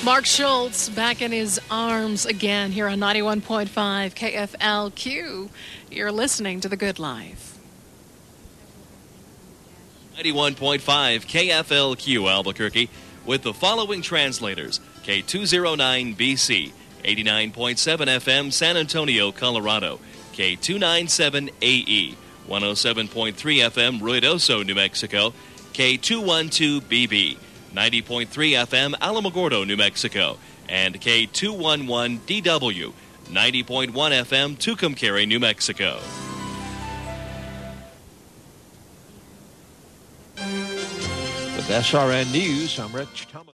Mark Schultz back in his arms again here on 91.5 KFLQ. You're listening to The Good Life. 91.5 KFLQ Albuquerque with the following translators: K209BC, 89.7 FM San Antonio, Colorado, K297AE, 107.3 FM Ruidoso, New Mexico, K212BB, 90.3 FM Alamogordo, New Mexico, and K211DW, 90.1 FM Tucumcari, New Mexico. With SRN News, I'm Rich Thomas.